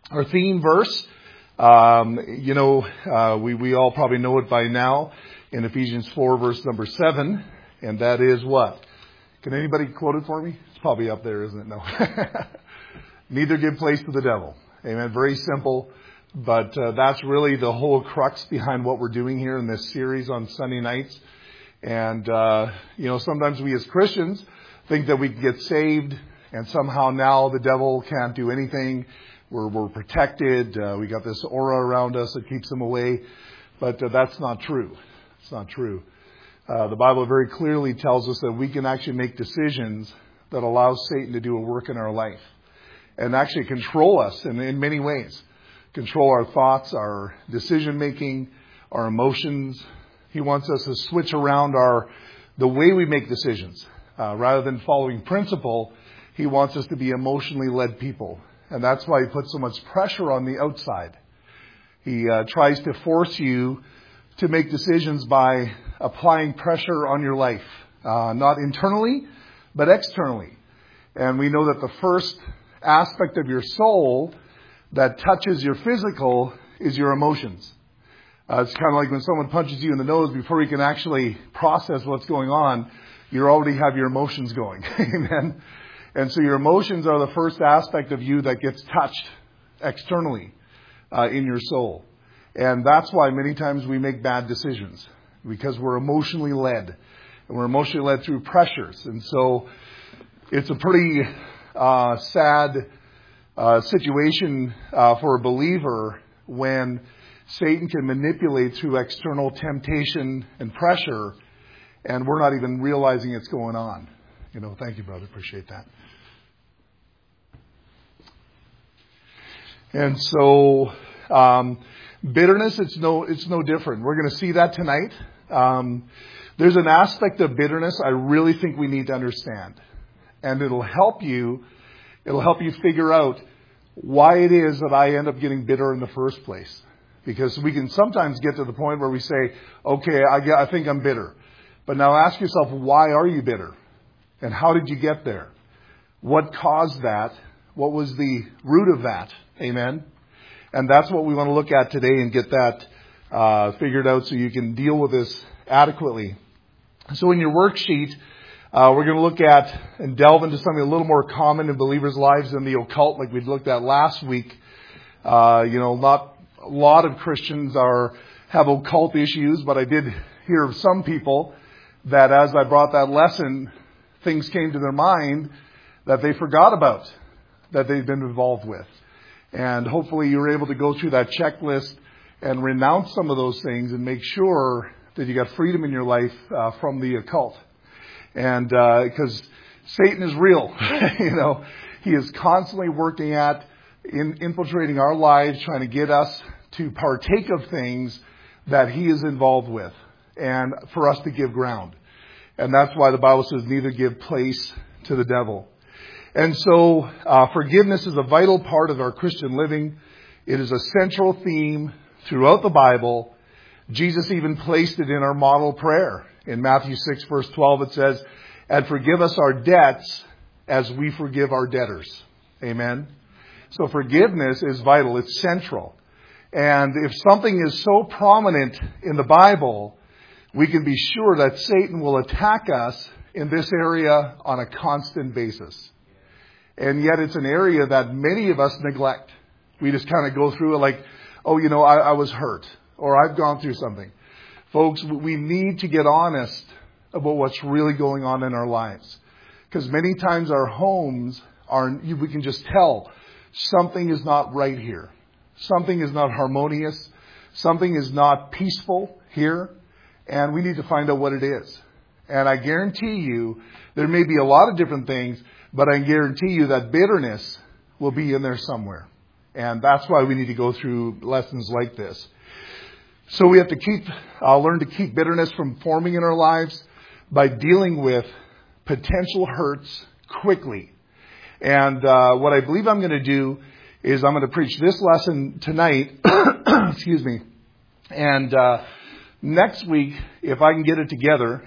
Our theme verse, we all probably know it by now, in Ephesians 4, verse number 7, and that is what? Can anybody quote it for me? It's probably up there, isn't it? No. Neither give place to the devil. Amen. Very simple, but that's really the whole crux behind what we're doing here in this series on Sunday nights. And, sometimes we as Christians think that we can get saved and somehow now the devil can't do anything. We're protected. We got this aura around us that keeps him away. But that's not true. It's not true. The Bible very clearly tells us that we can actually make decisions that allow Satan to do a work in our life and actually control us in many ways. Control our thoughts, our decision making, our emotions. He wants us to switch around the way we make decisions. Rather than following principle, he wants us to be emotionally led people. And that's why he puts so much pressure on the outside. He tries to force you to make decisions by applying pressure on your life. Not internally, but externally. And we know that the first aspect of your soul that touches your physical is your emotions. It's kind of like when someone punches you in the nose, before you can actually process what's going on, you already have your emotions going. Amen. And so your emotions are the first aspect of you that gets touched externally in your soul. And that's why many times we make bad decisions, because we're emotionally led. And we're emotionally led through pressures. And so it's a pretty sad situation for a believer when Satan can manipulate through external temptation and pressure, and we're not even realizing it's going on. Thank you, brother. Appreciate that. And so, bitterness, it's no different. We're going to see that tonight. There's an aspect of bitterness I really think we need to understand. And it'll help you figure out why it is that I end up getting bitter in the first place. Because we can sometimes get to the point where we say, okay, I think I'm bitter. But now ask yourself, why are you bitter? And how did you get there? What caused that? What was the root of that? Amen? And that's what we want to look at today and get that figured out so you can deal with this adequately. So in your worksheet, we're going to look at and delve into something a little more common in believers' lives than the occult, like we looked at last week. Not a lot of Christians have occult issues, but I did hear of some people that as I brought that lesson, things came to their mind that they forgot about, that they've been involved with. And hopefully you're able to go through that checklist and renounce some of those things and make sure that you got freedom in your life from the occult. And because Satan is real, he is constantly working at infiltrating our lives, trying to get us to partake of things that he is involved with, and for us to give ground. And that's why the Bible says neither give place to the devil. And so forgiveness is a vital part of our Christian living. It is a central theme throughout the Bible. Jesus even placed it in our model prayer. In Matthew 6, verse 12, it says, "And forgive us our debts as we forgive our debtors." Amen. So forgiveness is vital. It's central. And if something is so prominent in the Bible, we can be sure that Satan will attack us in this area on a constant basis. And yet it's an area that many of us neglect. We just kind of go through it like, I was hurt, or I've gone through something. Folks, we need to get honest about what's really going on in our lives. Because many times our homes we can just tell something is not right here. Something is not harmonious. Something is not peaceful here. And we need to find out what it is. And I guarantee you, there may be a lot of different things, but I guarantee you that bitterness will be in there somewhere. And that's why we need to go through lessons like this. So we have to learn to keep bitterness from forming in our lives by dealing with potential hurts quickly. And what I believe I'm going to do is I'm going to preach this lesson tonight. Excuse me. And next week, if I can get it together,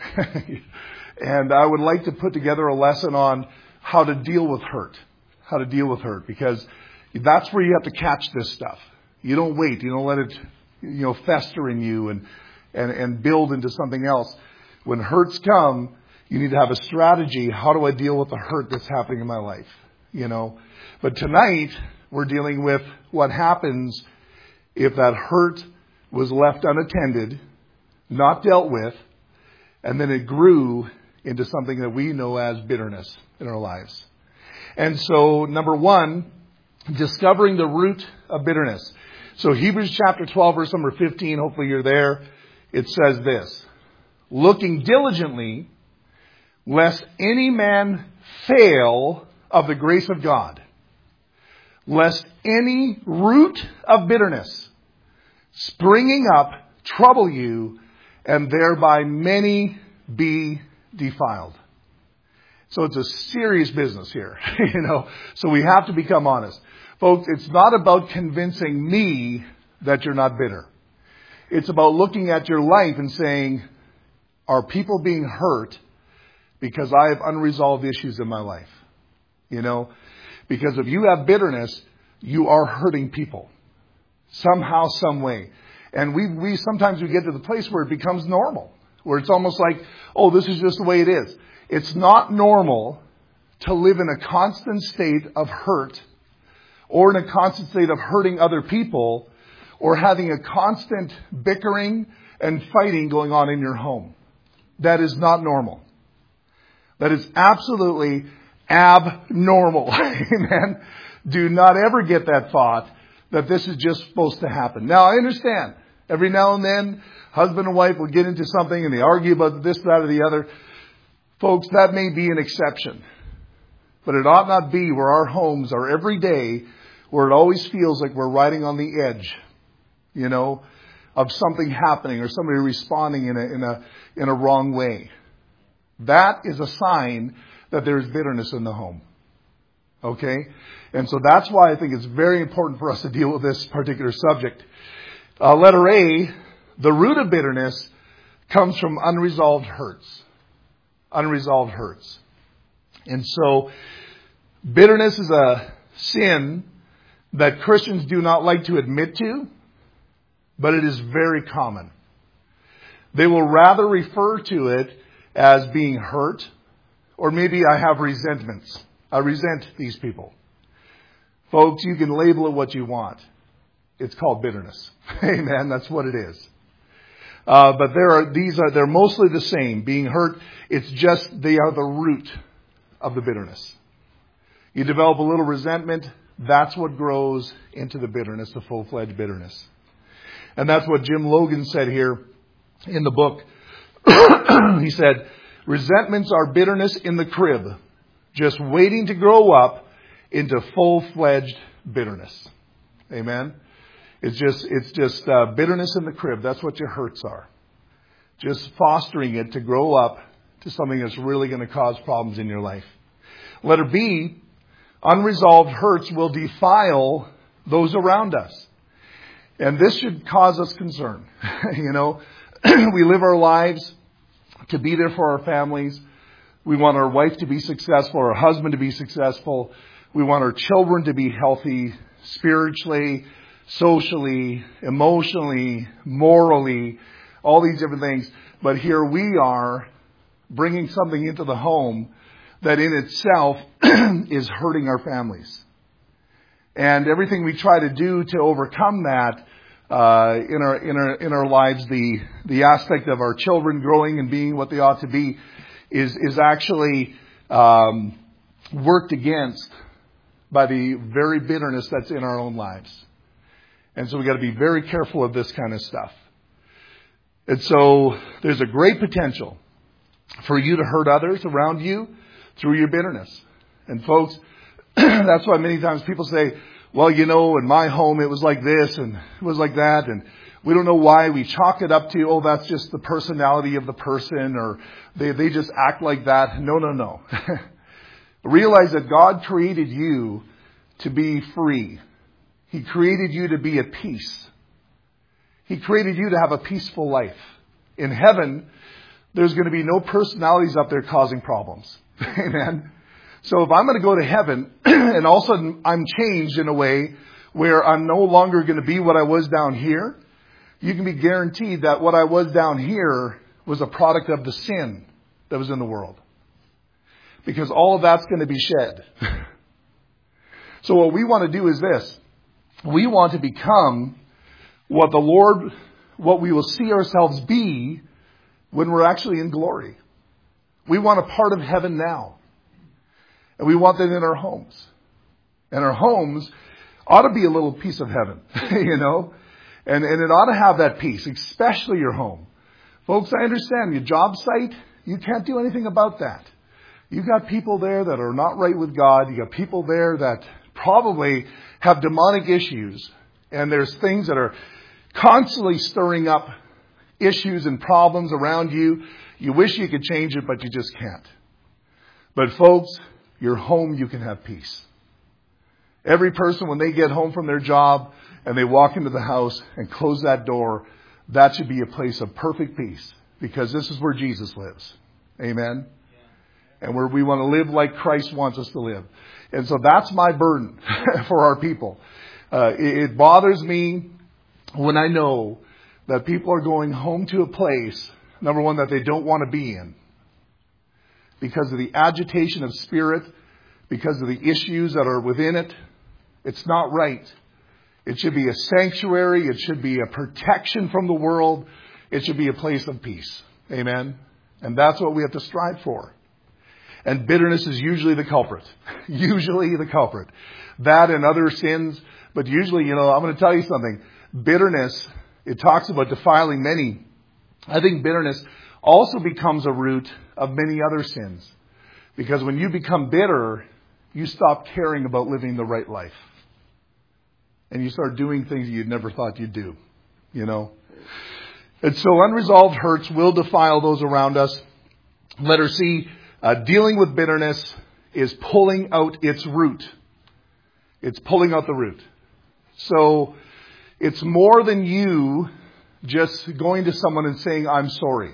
and I would like to put together a lesson on how to deal with hurt. Because, That's where you have to catch this stuff. You don't wait. You don't let it, fester in you and build into something else. When hurts come, you need to have a strategy. How do I deal with the hurt that's happening in my life? But tonight, we're dealing with what happens if that hurt was left unattended, not dealt with, and then it grew into something that we know as bitterness in our lives. And so, number one, discovering the root of bitterness. So Hebrews chapter 12, verse number 15, hopefully you're there. It says this: looking diligently, lest any man fail of the grace of God, lest any root of bitterness springing up trouble you, and thereby many be defiled. So it's a serious business here, so we have to become honest. Folks, it's not about convincing me that you're not bitter. It's about looking at your life and saying, are people being hurt because I have unresolved issues in my life? Because if you have bitterness, you are hurting people somehow, some way. And we sometimes we get to the place where it becomes normal, where it's almost like, oh, this is just the way it is. It's not normal to live in a constant state of hurt, or in a constant state of hurting other people, or having a constant bickering and fighting going on in your home. That is not normal. That is absolutely abnormal. Amen. Do not ever get that thought that this is just supposed to happen. Now, I understand. Every now and then, husband and wife will get into something and they argue about this, that, or the other. Folks, that may be an exception. But it ought not be where our homes are every day, where it always feels like we're riding on the edge, of something happening or somebody responding in a wrong way. That is a sign that there is bitterness in the home. Okay? And so that's why I think it's very important for us to deal with this particular subject. Letter A, the root of bitterness comes from unresolved hurts. Unresolved hurts. And so bitterness is a sin that Christians do not like to admit to, but it is very common. They will rather refer to it as being hurt, or maybe I have resentments. I resent these people. Folks, you can label it what you want. It's called bitterness. Amen. That's what it is. But they're mostly the same. Being hurt, it's just they are the root of the bitterness. You develop a little resentment, that's what grows into the bitterness, the full-fledged bitterness. And that's what Jim Logan said here in the book. He said, resentments are bitterness in the crib, just waiting to grow up into full-fledged bitterness. Amen. It's just bitterness in the crib. That's what your hurts are. Just fostering it to grow up to something that's really going to cause problems in your life. Letter B, unresolved hurts will defile those around us. And this should cause us concern. We live our lives to be there for our families. We want our wife to be successful, our husband to be successful. We want our children to be healthy spiritually, socially, emotionally, morally, all these different things. But here we are bringing something into the home that in itself is hurting our families. And everything we try to do to overcome that in our lives, the aspect of our children growing and being what they ought to be, is actually worked against by the very bitterness that's in our own lives. And so we got to be very careful of this kind of stuff. And so there's a great potential for you to hurt others around you through your bitterness. And folks, that's why many times people say, well, in my home it was like this and it was like that, and we don't know why. We chalk it up to, oh, that's just the personality of the person, or they just act like that. No. Realize that God created you to be free. He created you to be at peace. He created you to have a peaceful life. In heaven, there's going to be no personalities up there causing problems. Amen. So if I'm going to go to heaven and all of a sudden I'm changed in a way where I'm no longer going to be what I was down here, you can be guaranteed that what I was down here was a product of the sin that was in the world. Because all of that's going to be shed. So what we want to do is this. We want to become what we will see ourselves be when we're actually in glory. We want a part of heaven now. And we want that in our homes. And our homes ought to be a little piece of heaven, you know. And it ought to have that peace, especially your home. Folks, I understand your job site, you can't do anything about that. You've got people there that are not right with God. You've got people there that probably have demonic issues. And there's things that are constantly stirring up issues and problems around you. You wish you could change it, but you just can't. But folks, your home, you can have peace. Every person, when they get home from their job and they walk into the house and close that door, that should be a place of perfect peace, because this is where Jesus lives. Amen. And where we want to live like Christ wants us to live. And so that's my burden for our people. It bothers me when I know that people are going home to a place, number one, that they don't want to be in. Because of the agitation of spirit, because of the issues that are within it. It's not right. It should be a sanctuary. It should be a protection from the world. It should be a place of peace. Amen. And that's what we have to strive for. And bitterness is usually the culprit. Usually the culprit. That and other sins. But usually, you know, I'm going to tell you something. Bitterness, it talks about defiling many. I think bitterness also becomes a root of many other sins. Because when you become bitter, you stop caring about living the right life. And you start doing things you'd never thought you'd do. You know. And so unresolved hurts will defile those around us. Letter C, dealing with bitterness is pulling out its root. It's pulling out the root. So it's more than you just going to someone and saying, I'm sorry.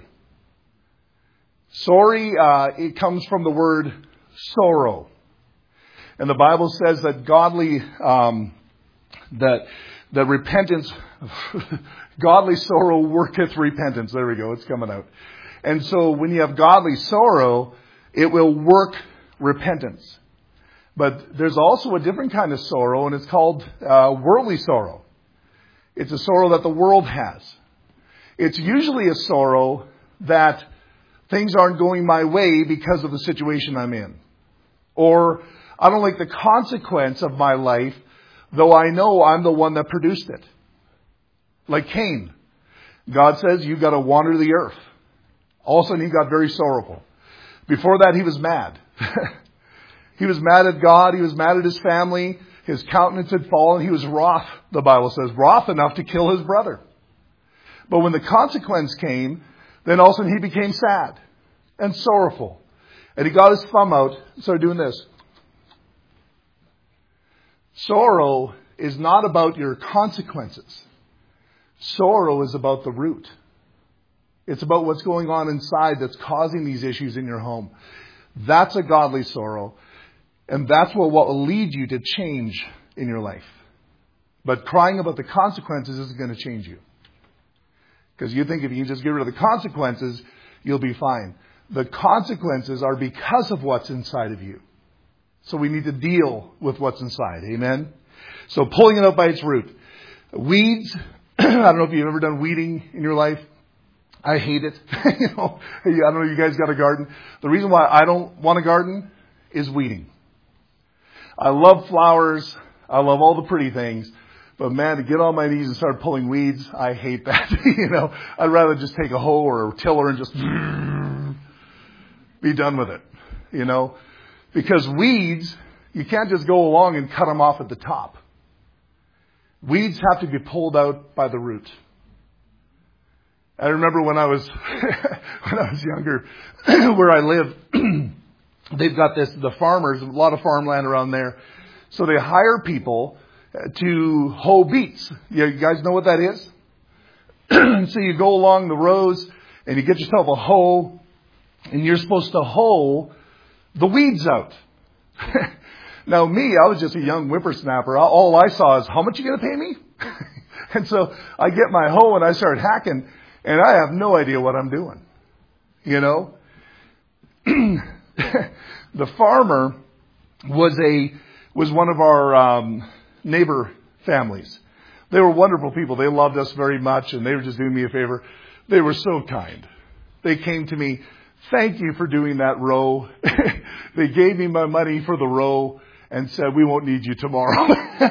Sorry, it comes from the word sorrow. And the Bible says that godly, that repentance, godly sorrow worketh repentance. There we go. It's coming out. And so when you have godly sorrow, it will work repentance. But there's also a different kind of sorrow, and it's called worldly sorrow. It's a sorrow that the world has. It's usually a sorrow that things aren't going my way because of the situation I'm in. Or I don't like the consequence of my life, though I know I'm the one that produced it. Like Cain. God says, you've got to wander the earth. All of a sudden he got very sorrowful. Before that he was mad. He was mad at God. He was mad at his family. His countenance had fallen. He was wroth, the Bible says, wroth enough to kill his brother. But when the consequence came, then all of a sudden he became sad and sorrowful. And he got his thumb out and started doing this. Sorrow is not about your consequences. Sorrow is about the root. It's about what's going on inside that's causing these issues in your home. That's a godly sorrow. And that's what will lead you to change in your life. But crying about the consequences isn't going to change you. Because you think if you just get rid of the consequences, you'll be fine. The consequences are because of what's inside of you. So we need to deal with what's inside. Amen? So pulling it out by its root. Weeds. I don't know if you've ever done weeding in your life. I hate it. I don't know if you guys got a garden. The reason why I don't want a garden is weeding. I love flowers. I love all the pretty things. But man, to get on my knees and start pulling weeds, I hate that. I'd rather just take a hoe or a tiller and just be done with it. Because weeds, you can't just go along and cut them off at the top. Weeds have to be pulled out by the root. I remember when I was younger, where I live, they've got the farmers, a lot of farmland around there. So they hire people to hoe beets. You guys know what that is? So you go along the rows and you get yourself a hoe and you're supposed to hoe the weeds out. Now me, I was just a young whippersnapper. All I saw is, how much you going to pay me? And so I get my hoe and I start hacking, and I have no idea what I'm doing. You know? The farmer was one of our neighbor families. They were wonderful people. They loved us very much, and they were just doing me a favor. They were so kind. They came to me, thank you for doing that row. They gave me my money for the row and said, we won't need you tomorrow.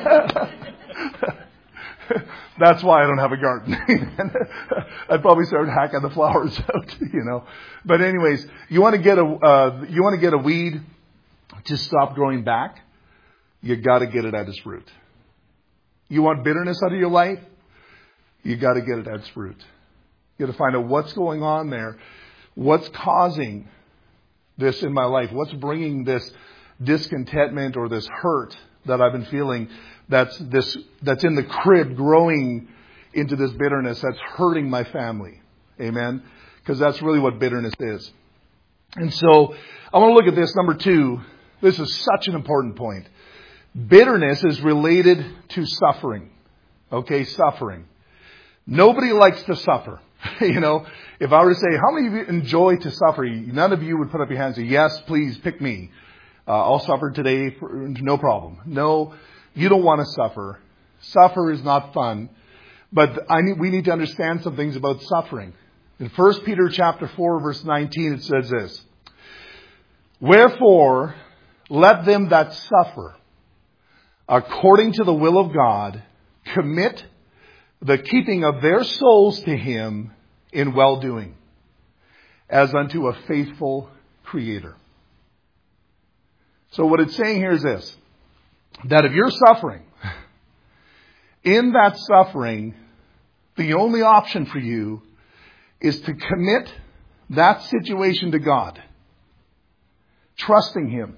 That's why I don't have a garden. I'd probably start hacking the flowers out, you know. But anyways, you want to get a weed to stop growing back, you got to get it at its root. You want bitterness out of your life, you got to get it at its root. You got to find out what's going on there, what's causing this in my life, what's bringing this discontentment or this hurt that I've been feeling that's in the crib growing into this bitterness that's hurting my family. Amen? Because that's really what bitterness is. And so I want to look at this. Number 2, this is such an important point. Bitterness is related to suffering. Okay, suffering. Nobody likes to suffer. You know, if I were to say, how many of you enjoy to suffer? None of you would put up your hands and say, yes, please pick me. I'll suffer today, no problem. No, you don't want to suffer. Suffer is not fun. But we need to understand some things about suffering. In 1 Peter chapter 4, verse 19, it says this. Wherefore, let them that suffer, according to the will of God, commit the keeping of their souls to Him in well-doing, as unto a faithful Creator. So what it's saying here is this, that if you're suffering, in that suffering, the only option for you is to commit that situation to God, trusting Him.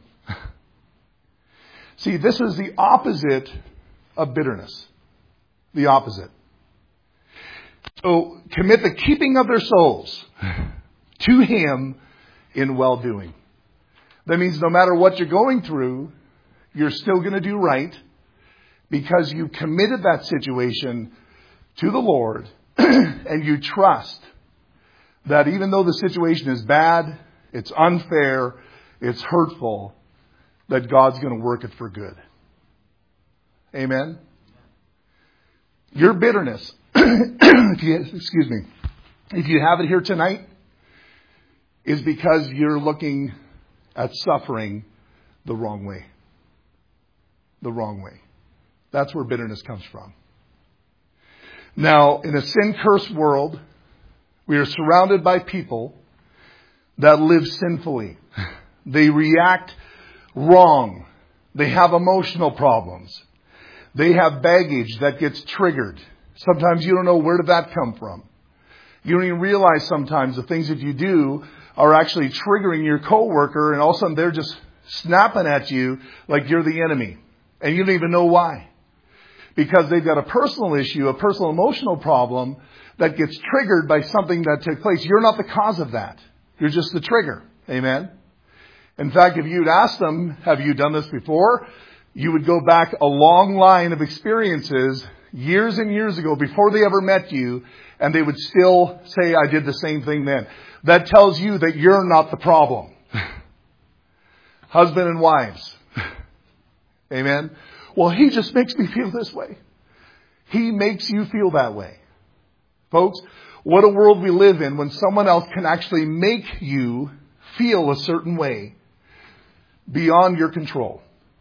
See, this is the opposite of bitterness. The opposite. So, commit the keeping of their souls to Him in well-doing. That means no matter what you're going through, you're still going to do right because you committed that situation to the Lord and you trust that even though the situation is bad, it's unfair, it's hurtful, that God's going to work it for good. Amen? Your bitterness, if you have it here tonight, is because you're looking at suffering the wrong way. The wrong way. That's where bitterness comes from. Now, in a sin-cursed world, we are surrounded by people that live sinfully. They react wrong. They have emotional problems. They have baggage that gets triggered. Sometimes you don't know where did that come from. You don't even realize sometimes the things that you do are actually triggering your coworker, and all of a sudden they're just snapping at you like you're the enemy. And you don't even know why. Because they've got a personal issue, a personal emotional problem that gets triggered by something that took place. You're not the cause of that. You're just the trigger. Amen? In fact, if you'd ask them, have you done this before? You would go back a long line of experiences years and years ago before they ever met you, and they would still say, I did the same thing then. That tells you that you're not the problem. Husband and wives. Amen? Well, he just makes me feel this way. He makes you feel that way. Folks, what a world we live in when someone else can actually make you feel a certain way beyond your control.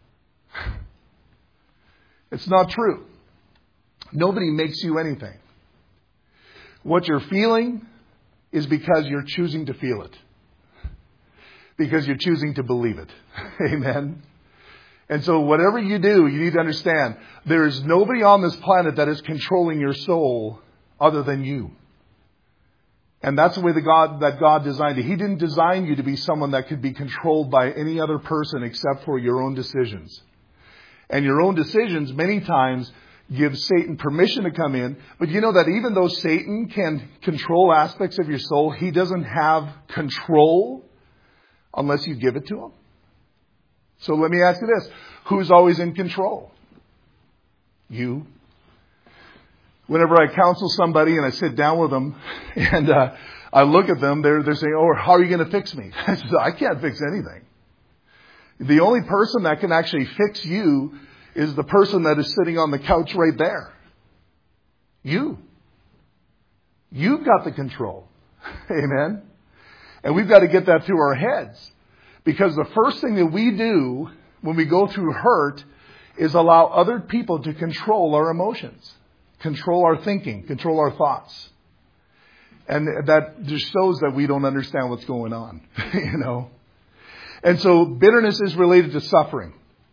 It's not true. Nobody makes you anything. What you're feeling is because you're choosing to feel it. Because you're choosing to believe it. Amen? And so whatever you do, you need to understand, there is nobody on this planet that is controlling your soul other than you. And that's the way that God designed it. He didn't design you to be someone that could be controlled by any other person except for your own decisions. And your own decisions many times give Satan permission to come in. But you know that even though Satan can control aspects of your soul, he doesn't have control unless you give it to him. So let me ask you this. Who's always in control? You. Whenever I counsel somebody and I sit down with them and I look at them, they're saying, oh, how are you going to fix me? I said, I can't fix anything. The only person that can actually fix you is the person that is sitting on the couch right there. You. You've got the control. Amen. And we've got to get that through our heads. Because the first thing that we do when we go through hurt is allow other people to control our emotions, control our thinking, control our thoughts. And that just shows that we don't understand what's going on, you know. And so bitterness is related to suffering.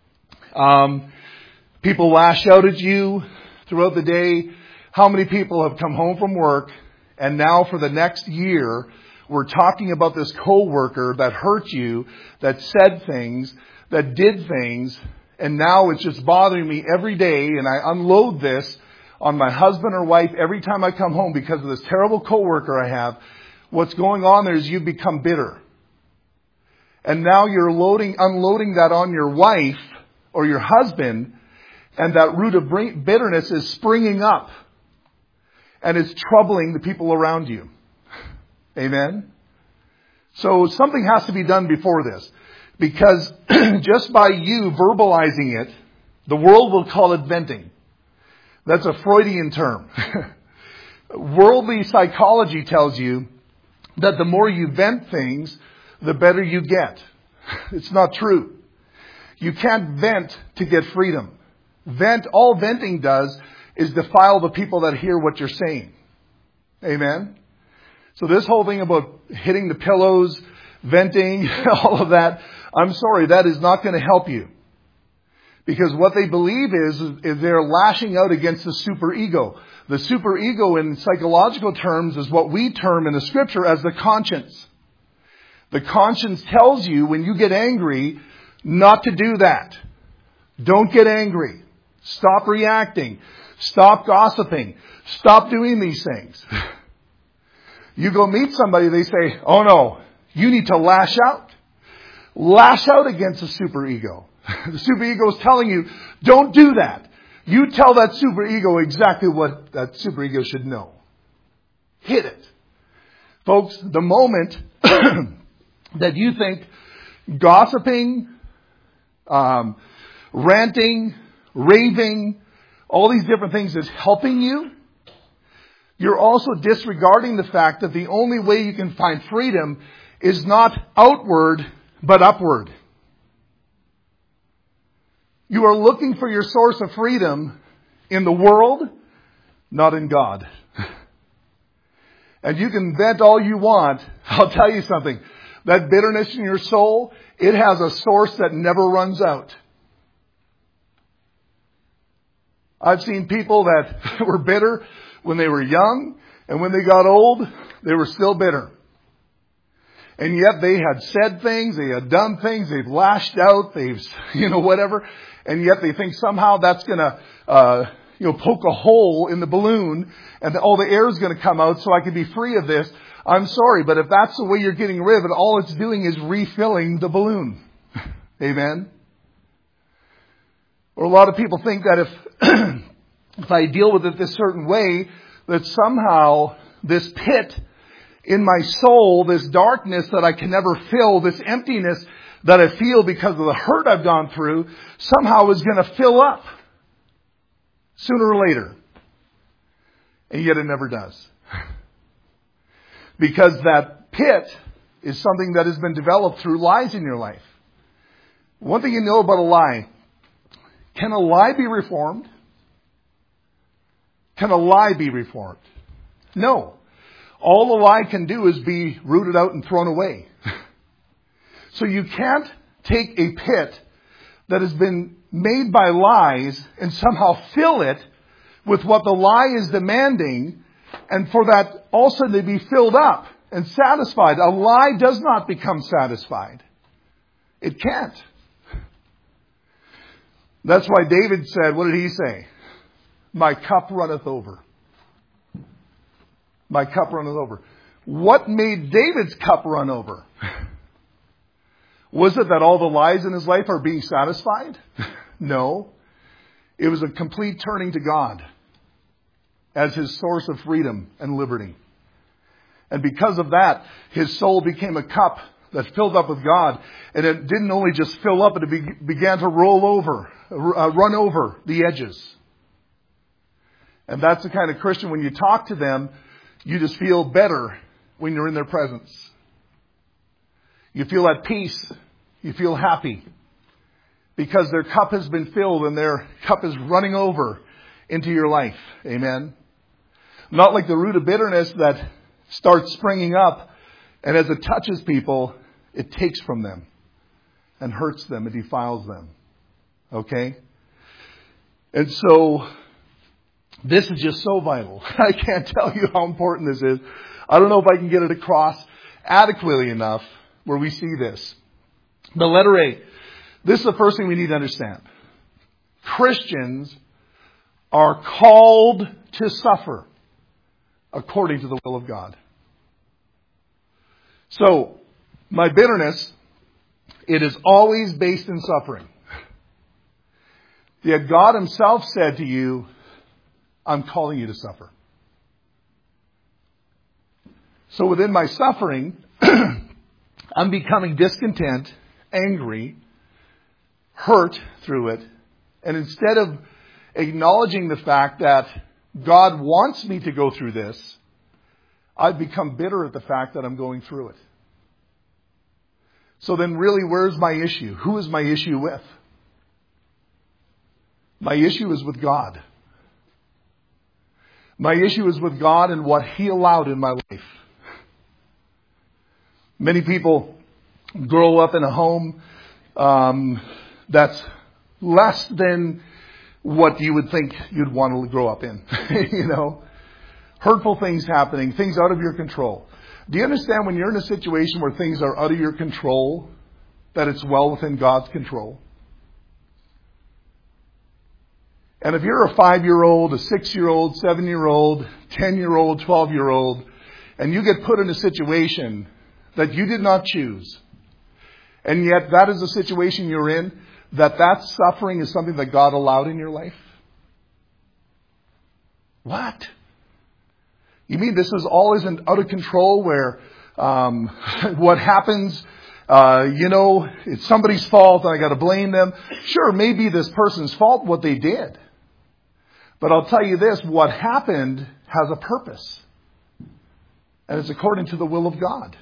People lash out at you throughout the day. How many people have come home from work and now for the next year we're talking about this coworker that hurt you, that said things, that did things, and now it's just bothering me every day, and I unload this on my husband or wife every time I come home because of this terrible coworker I have. What's going on there is you become bitter. And now you're unloading that on your wife or your husband, and that root of bitterness is springing up. And it's troubling the people around you. Amen? So something has to be done before this. Because just by you verbalizing it, the world will call it venting. That's a Freudian term. Worldly psychology tells you that the more you vent things, the better you get. It's not true. You can't vent to get freedom. All venting does is defile the people that hear what you're saying. Amen? So this whole thing about hitting the pillows, venting, all of that, I'm sorry, that is not going to help you. Because what they believe is they're lashing out against the superego. The superego in psychological terms is what we term in the scripture as the conscience. The conscience tells you when you get angry not to do that. Don't get angry. Stop reacting. Stop gossiping. Stop doing these things. You go meet somebody, they say, oh no, you need to lash out. Lash out against the superego. The superego is telling you, don't do that. You tell that superego exactly what that superego should know. Hit it. Folks, the moment that you think gossiping, ranting, raving, all these different things is helping you, you're also disregarding the fact that the only way you can find freedom is not outward, but upward. You are looking for your source of freedom in the world, not in God. And you can vent all you want. I'll tell you something. That bitterness in your soul, it has a source that never runs out. I've seen people that were bitter when they were young, and when they got old, they were still bitter. And yet they had said things, they had done things, they've lashed out, they've, whatever. And yet they think somehow that's going to, poke a hole in the balloon and all the air is going to come out so I can be free of this. I'm sorry, but if that's the way you're getting rid of it, all it's doing is refilling the balloon. Amen? Or a lot of people think that if I deal with it this certain way, that somehow this pit in my soul, this darkness that I can never fill, this emptiness that I feel because of the hurt I've gone through, somehow is going to fill up sooner or later. And yet it never does. Because that pit is something that has been developed through lies in your life. One thing you know about a lie, can a lie be reformed? Can a lie be reformed? No. All a lie can do is be rooted out and thrown away. So you can't take a pit that has been made by lies and somehow fill it with what the lie is demanding, and for that also to be filled up and satisfied. A lie does not become satisfied. It can't. That's why David said, what did he say? My cup runneth over. My cup runneth over. What made David's cup run over? Was it that all the lies in his life are being satisfied? No. It was a complete turning to God as his source of freedom and liberty. And because of that, his soul became a cup that filled up with God. And it didn't only just fill up, but it began to run over the edges. And that's the kind of Christian, when you talk to them, you just feel better when you're in their presence. You feel at peace. You feel happy. Because their cup has been filled and their cup is running over into your life. Amen. Not like the root of bitterness that starts springing up, and as it touches people, it takes from them and hurts them and defiles them. Okay? And so, this is just so vital. I can't tell you how important this is. I don't know if I can get it across adequately enough where we see this. The letter A. This is the first thing we need to understand. Christians are called to suffer according to the will of God. So, my bitterness, it is always based in suffering. Yet God himself said to you, I'm calling you to suffer. So within my suffering, I'm becoming discontent, angry, hurt through it. And instead of acknowledging the fact that God wants me to go through this, I've become bitter at the fact that I'm going through it. So then really, where's my issue? Who is my issue with? My issue is with God. My issue is with God and what He allowed in my life. Many people grow up in a home that's less than what you would think you'd want to grow up in. You know, hurtful things happening, things out of your control. Do you understand when you're in a situation where things are out of your control, that it's well within God's control? And if you're a 5-year-old, a 6-year-old, 7-year-old, 10-year-old, 12-year-old, and you get put in a situation that you did not choose, and yet that is the situation you're in, that suffering is something that God allowed in your life? What? You mean this is all isn't out of control where what happens, it's somebody's fault and I got to blame them? Sure, maybe this person's fault what they did. But I'll tell you this, what happened has a purpose. And it's according to the will of God.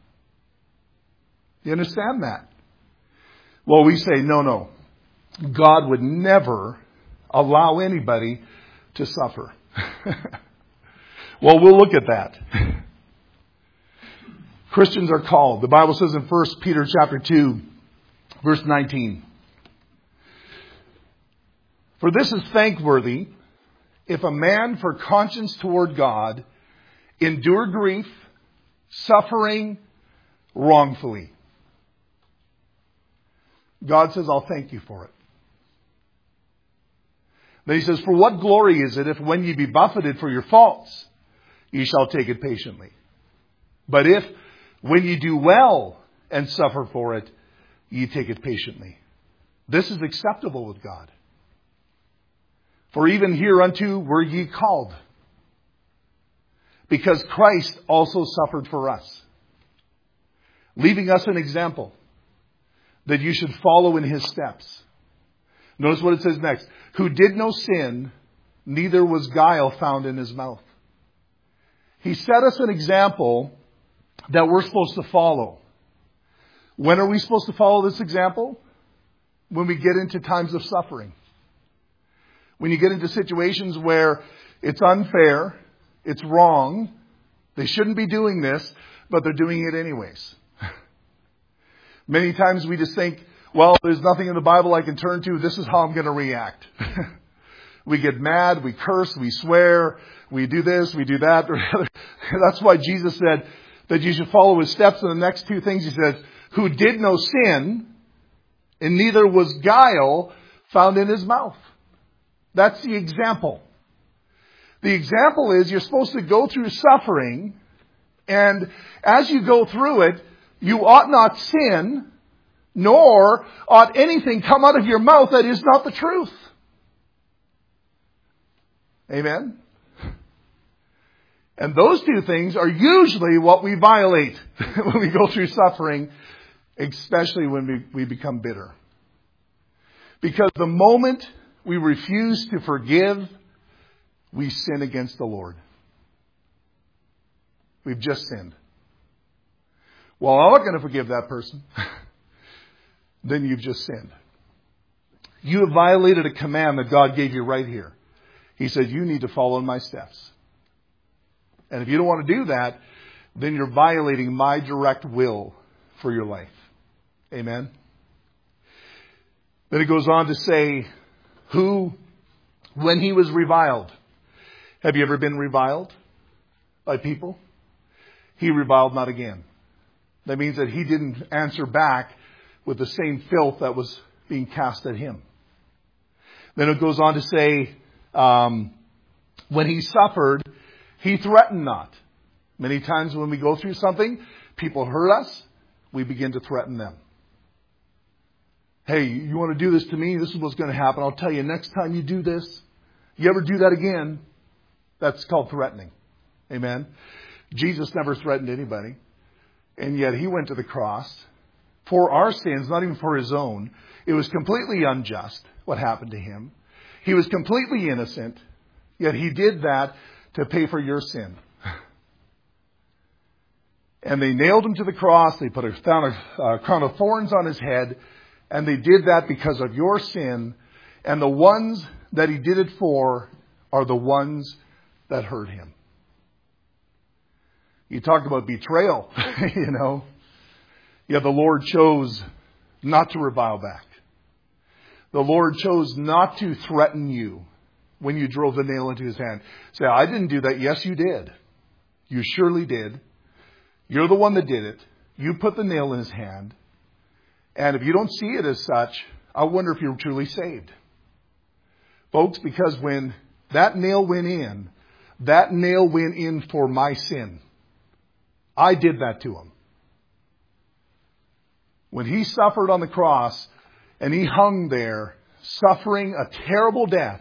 You understand that? Well, we say, no. God would never allow anybody to suffer. Well, we'll look at that. Christians are called. The Bible says in 1 Peter chapter 2, verse 19. For this is thankworthy, if a man for conscience toward God endure grief, suffering wrongfully. God says, I'll thank you for it. Then he says, for what glory is it if when ye be buffeted for your faults, ye shall take it patiently? But if when ye do well and suffer for it, ye take it patiently. This is acceptable with God. For even hereunto were ye called, because Christ also suffered for us, leaving us an example that you should follow in His steps. Notice what it says next. Who did no sin, neither was guile found in His mouth. He set us an example that we're supposed to follow. When are we supposed to follow this example? When we get into times of suffering. When you get into situations where it's unfair, it's wrong, they shouldn't be doing this, but they're doing it anyways. Many times we just think, well, there's nothing in the Bible I can turn to. This is how I'm going to react. We get mad, we curse, we swear, we do this, we do that. That's why Jesus said that you should follow His steps. In the next two things He says, who did no sin, and neither was guile found in His mouth. That's the example. The example is you're supposed to go through suffering, and as you go through it, you ought not sin, nor ought anything come out of your mouth that is not the truth. Amen? And those two things are usually what we violate when we go through suffering, especially when we become bitter. Because the moment we refuse to forgive, we sin against the Lord. We've just sinned. Well, I'm not going to forgive that person. Then you've just sinned. You have violated a command that God gave you right here. He said, you need to follow in my steps. And if you don't want to do that, then you're violating my direct will for your life. Amen? Then it goes on to say, who, when he was reviled. Have you ever been reviled by people? He reviled not again. That means that he didn't answer back with the same filth that was being cast at him. Then it goes on to say, when he suffered, he threatened not. Many times when we go through something, people hurt us, we begin to threaten them. Hey, you want to do this to me? This is what's going to happen. I'll tell you, next time you do this, you ever do that again, that's called threatening. Amen? Jesus never threatened anybody. And yet he went to the cross for our sins, not even for his own. It was completely unjust what happened to him. He was completely innocent, yet he did that to pay for your sin. And they nailed him to the cross. They put a crown of thorns on his head. And they did that because of your sin. And the ones that he did it for are the ones that hurt him. You talked about betrayal, you know. Yeah, the Lord chose not to revile back. The Lord chose not to threaten you when you drove the nail into his hand. Say, I didn't do that. Yes, you did. You surely did. You're the one that did it. You put the nail in his hand. And if you don't see it as such, I wonder if you're truly saved. Folks, because when that nail went in for my sin. I did that to him. When he suffered on the cross and he hung there suffering a terrible death,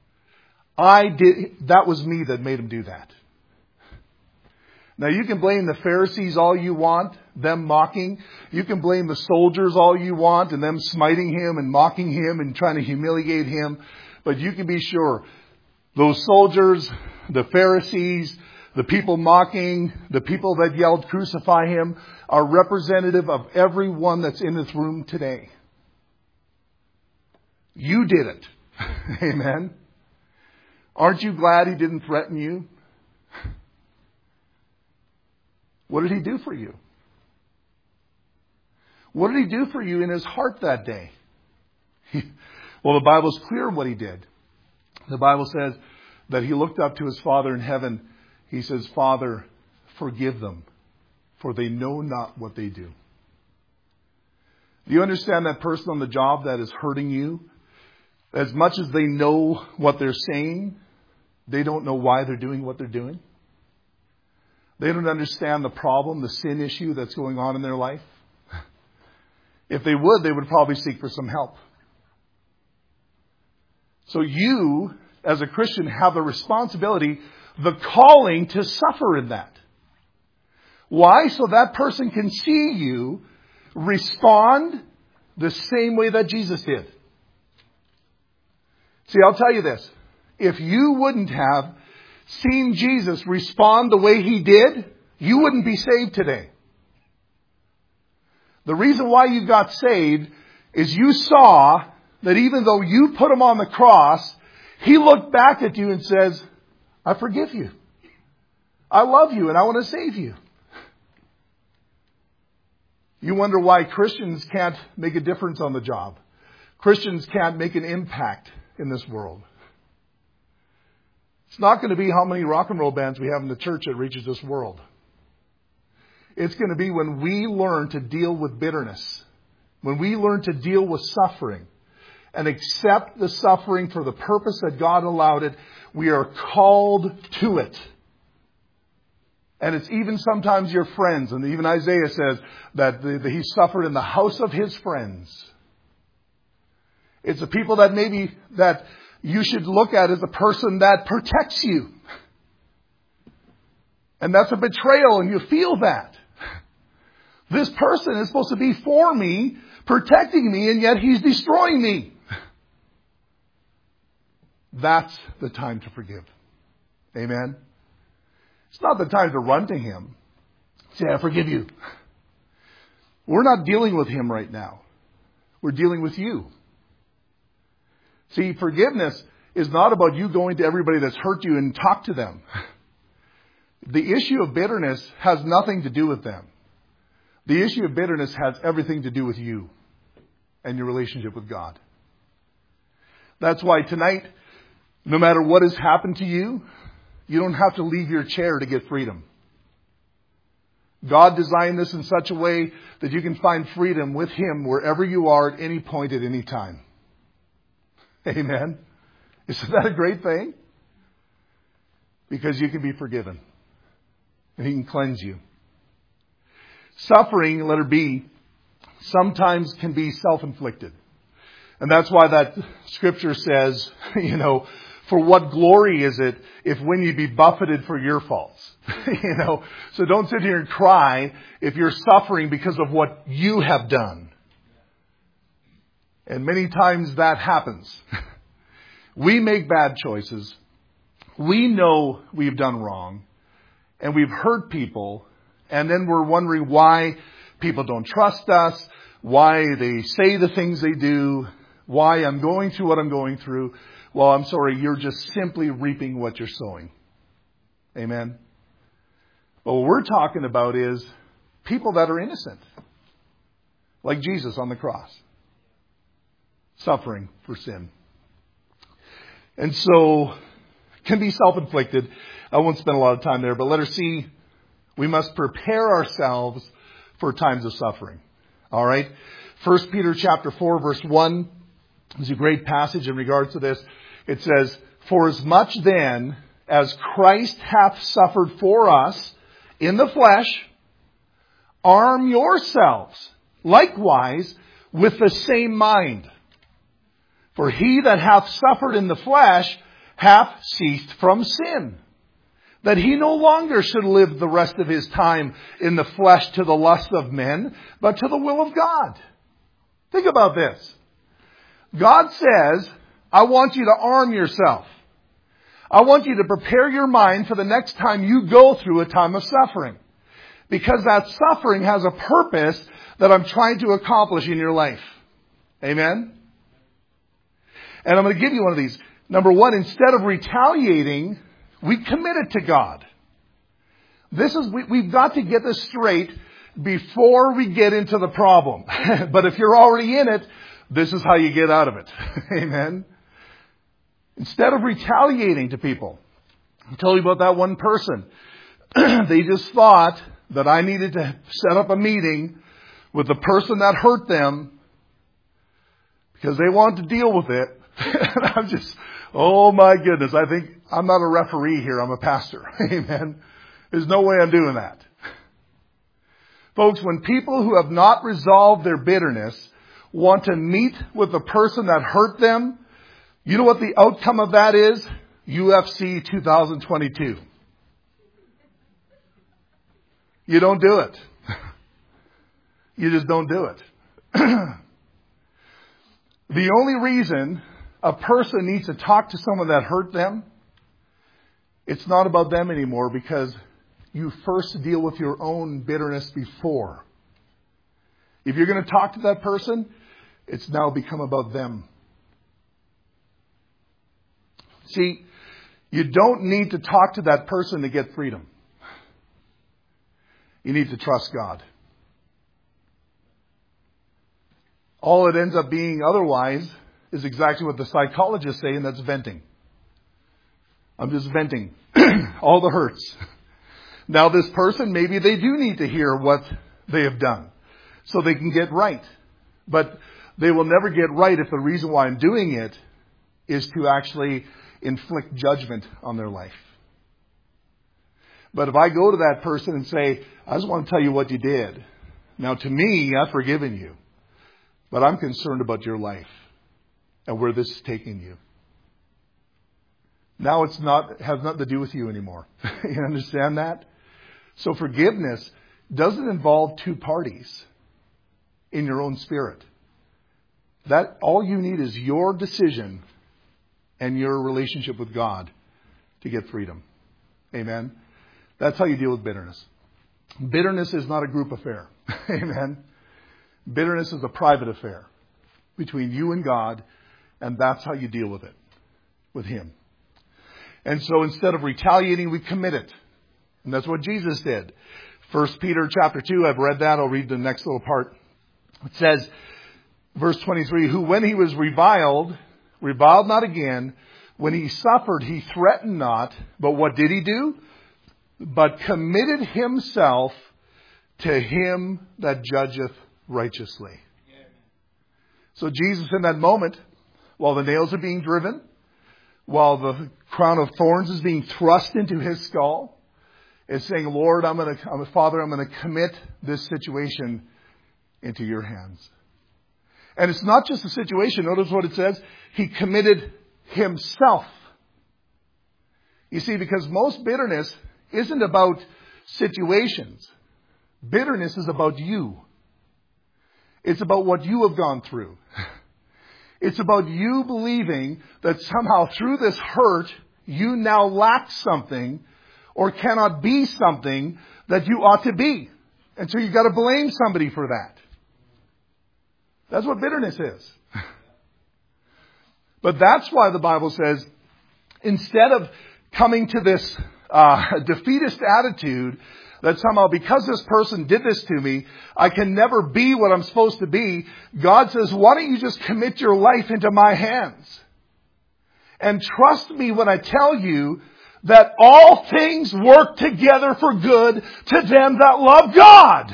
that was me that made him do that. Now you can blame the Pharisees all you want, them mocking. You can blame the soldiers all you want and them smiting him and mocking him and trying to humiliate him. But you can be sure those soldiers, the Pharisees, the people mocking, the people that yelled, crucify him, are representative of everyone that's in this room today. You did it. Amen. Aren't you glad he didn't threaten you? What did he do for you? What did he do for you in his heart that day? Well, the Bible's clear what he did. The Bible says that he looked up to his Father in heaven. He says, Father, forgive them, for they know not what they do. Do you understand that person on the job that is hurting you? As much as they know what they're saying, they don't know why they're doing what they're doing. They don't understand the problem, the sin issue that's going on in their life. If they would probably seek for some help. So you, as a Christian, have the responsibility, the calling to suffer in that. Why? So that person can see you respond the same way that Jesus did. See, I'll tell you this. If you wouldn't have seen Jesus respond the way he did, you wouldn't be saved today. The reason why you got saved is you saw that even though you put him on the cross, he looked back at you and says, I forgive you. I love you and I want to save you. You wonder why Christians can't make a difference on the job. Christians can't make an impact in this world. It's not going to be how many rock and roll bands we have in the church that reaches this world. It's going to be when we learn to deal with bitterness, when we learn to deal with suffering and accept the suffering for the purpose that God allowed it, we are called to it. And it's even sometimes your friends. And even Isaiah says that he suffered in the house of his friends. It's the people that you should look at as a person that protects you. And that's a betrayal, and you feel that. This person is supposed to be for me, protecting me, and yet he's destroying me. That's the time to forgive. Amen? It's not the time to run to him. Say, I forgive you. We're not dealing with him right now. We're dealing with you. See, forgiveness is not about you going to everybody that's hurt you and talk to them. The issue of bitterness has nothing to do with them. The issue of bitterness has everything to do with you and your relationship with God. That's why tonight, no matter what has happened to you, you don't have to leave your chair to get freedom. God designed this in such a way that you can find freedom with him wherever you are at any point at any time. Amen. Isn't that a great thing? Because you can be forgiven. And he can cleanse you. Suffering, letter B, sometimes can be self-inflicted. And that's why that scripture says, for what glory is it if when you be buffeted for your faults? So don't sit here and cry if you're suffering because of what you have done. And many times that happens. We make bad choices. We know we've done wrong. And we've hurt people. And then we're wondering why people don't trust us. Why they say the things they do. Why I'm going through what I'm going through. Well, I'm sorry, you're just simply reaping what you're sowing. Amen? But what we're talking about is people that are innocent. Like Jesus on the cross. Suffering for sin. And so, can be self-inflicted. I won't spend a lot of time there, but letter C, we must prepare ourselves for times of suffering. All right? 1 Peter chapter 4, verse 1 is a great passage in regards to this. It says, For as much then as Christ hath suffered for us in the flesh, arm yourselves likewise with the same mind. For he that hath suffered in the flesh hath ceased from sin, that he no longer should live the rest of his time in the flesh to the lust of men, but to the will of God. Think about this. God says, I want you to arm yourself. I want you to prepare your mind for the next time you go through a time of suffering. Because that suffering has a purpose that I'm trying to accomplish in your life. Amen? And I'm going to give you one of these. Number one, instead of retaliating, we commit it to God. We've got to get this straight before we get into the problem. But if you're already in it, this is how you get out of it. Amen. Instead of retaliating to people. I told you about that one person. They just thought that I needed to set up a meeting with the person that hurt them because they wanted to deal with it. And I'm just, oh my goodness, I think I'm not a referee here, I'm a pastor. Amen. There's no way I'm doing that. Folks, when people who have not resolved their bitterness want to meet with the person that hurt them, you know what the outcome of that is? UFC 2022. You don't do it. You just don't do it. The only reason a person needs to talk to someone that hurt them, it's not about them anymore because you first deal with your own bitterness before. If you're going to talk to that person, it's now become about them. See, you don't need to talk to that person to get freedom. You need to trust God. All it ends up being otherwise is exactly what the psychologists say, and that's venting. I'm just venting all the hurts. Now this person, maybe they do need to hear what they have done so they can get right. But they will never get right if the reason why I'm doing it is to actually inflict judgment on their life. But if I go to that person and say, I just want to tell you what you did. Now, to me, I've forgiven you. But I'm concerned about your life and where this is taking you. Now has nothing to do with you anymore. You understand that? So forgiveness doesn't involve two parties in your own spirit. That all you need is your decision and your relationship with God to get freedom. Amen. That's how you deal with bitterness. Bitterness is not a group affair. Amen. Bitterness is a private affair between you and God, and that's how you deal with it, with Him. And so instead of retaliating, we commit it. And that's what Jesus did. 1 Peter chapter 2, I've read that. I'll read the next little part. It says, verse 23, who when he was reviled not again. When he suffered, he threatened not. But what did he do? But committed himself to him that judgeth righteously. So Jesus in that moment, while the nails are being driven, while the crown of thorns is being thrust into his skull, is saying, Lord, Father, I'm going to commit this situation into your hands. And it's not just a situation. Notice what it says. He committed himself. You see, because most bitterness isn't about situations. Bitterness is about you. It's about what you have gone through. It's about you believing that somehow through this hurt, you now lack something or cannot be something that you ought to be. And so you've got to blame somebody for that. That's what bitterness is. But that's why the Bible says, instead of coming to this defeatist attitude that somehow because this person did this to me, I can never be what I'm supposed to be, God says, why don't you just commit your life into my hands? And trust me when I tell you that all things work together for good to them that love God.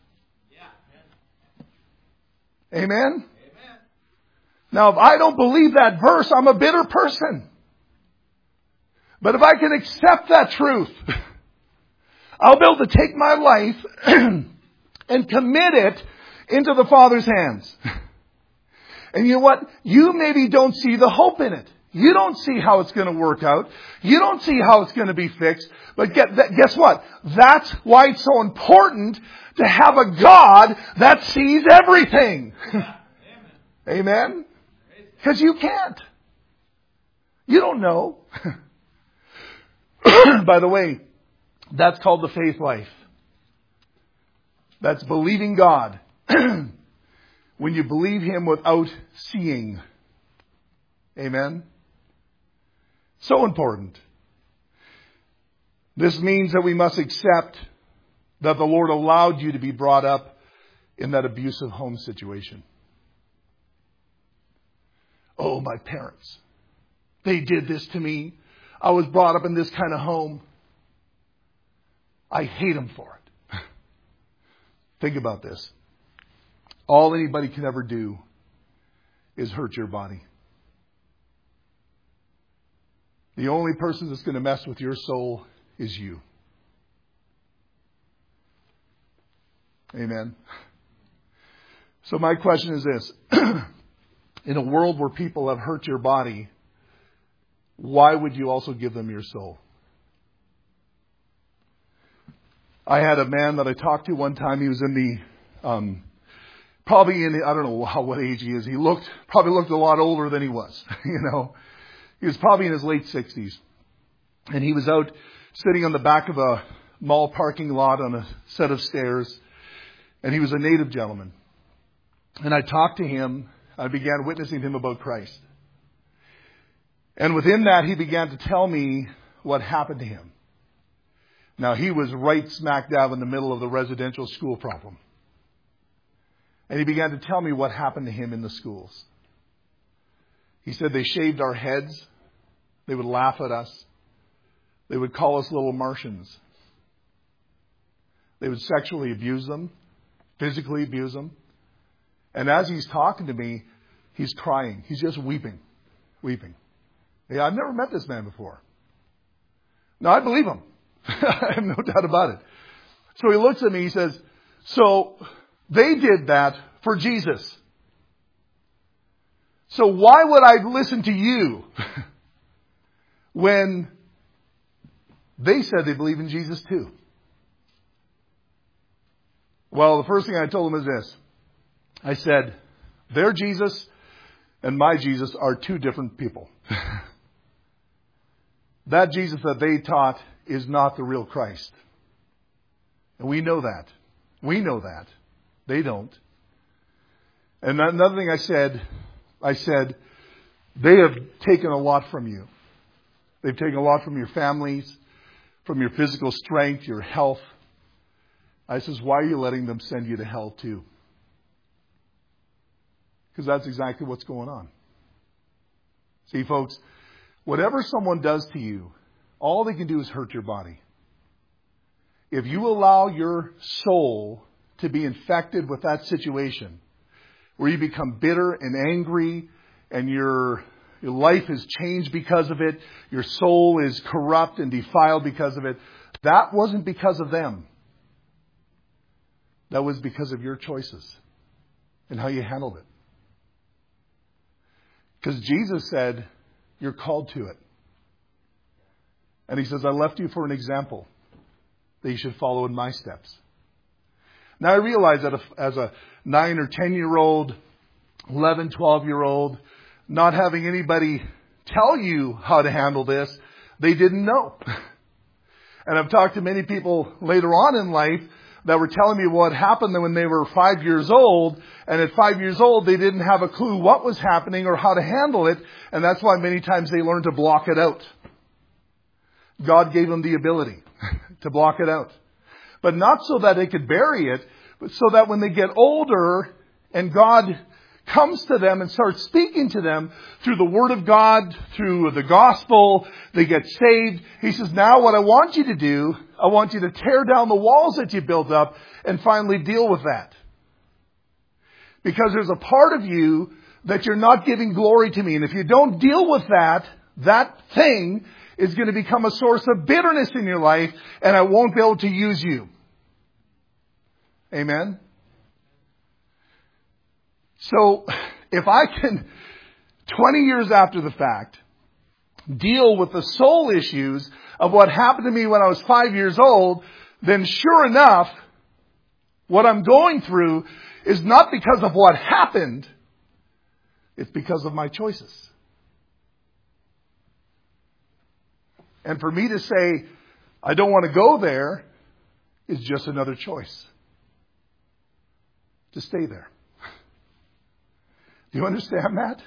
Yeah. Amen? Amen? Now, if I don't believe that verse, I'm a bitter person. But if I can accept that truth, I'll be able to take my life and commit it into the Father's hands. And you know what? You maybe don't see the hope in it. You don't see how it's going to work out. You don't see how it's going to be fixed. But guess what? That's why it's so important to have a God that sees everything. Amen? Because you can't. You don't know. By the way, that's called the faith life. That's believing God. When you believe Him without seeing. Amen? So important. This means that we must accept that the Lord allowed you to be brought up in that abusive home situation. Oh, my parents. They did this to me. I was brought up in this kind of home. I hate them for it. Think about this. All anybody can ever do is hurt your body. The only person that's going to mess with your soul is you. Amen. So my question is this. In a world where people have hurt your body, why would you also give them your soul? I had a man that I talked to one time. He was in the, probably in the, I don't know what age he is. He probably looked a lot older than he was, you know. He was probably in his late 60s. And he was out sitting on the back of a mall parking lot on a set of stairs. And he was a native gentleman. And I talked to him. I began witnessing to him about Christ. And within that, he began to tell me what happened to him. Now, he was right smack dab in the middle of the residential school problem. And he began to tell me what happened to him in the schools. He said they shaved our heads. They would laugh at us. They would call us little Martians. They would sexually abuse them, physically abuse them. And as he's talking to me, he's crying. He's just weeping. Yeah, I've never met this man before. Now, I believe him. I have no doubt about it. So he looks at me, he says, so they did that for Jesus. So why would I listen to you when they said they believe in Jesus too? Well, the first thing I told them is this. I said, their Jesus and my Jesus are two different people. That Jesus that they taught is not the real Christ. And we know that. We know that. They don't. And another thing I said, they have taken a lot from you. They've taken a lot from your families, from your physical strength, your health. I says, why are you letting them send you to hell too? Because that's exactly what's going on. See, folks, whatever someone does to you, all they can do is hurt your body. If you allow your soul to be infected with that situation, where you become bitter and angry, and your life is changed because of it, your soul is corrupt and defiled because of it, that wasn't because of them. That was because of your choices and how you handled it. Because Jesus said, you're called to it. And he says, I left you for an example that you should follow in my steps. Now I realize that as a 9 or 10-year-old, 11, 12-year-old, not having anybody tell you how to handle this, they didn't know. And I've talked to many people later on in life that were telling me what happened when they were 5 years old. And at 5 years old, they didn't have a clue what was happening or how to handle it. And that's why many times they learned to block it out. God gave them the ability to block it out. But not so that they could bury it, but so that when they get older and God comes to them and starts speaking to them through the Word of God, through the gospel, they get saved. He says, now what I want you to do, I want you to tear down the walls that you built up and finally deal with that. Because there's a part of you that you're not giving glory to me. And if you don't deal with that thing is going to become a source of bitterness in your life, and I won't be able to use you. Amen? So, if I can, 20 years after the fact, deal with the soul issues of what happened to me when I was 5 years old, then sure enough, what I'm going through is not because of what happened, it's because of my choices. And for me to say, I don't want to go there, is just another choice. To stay there. Do you understand that?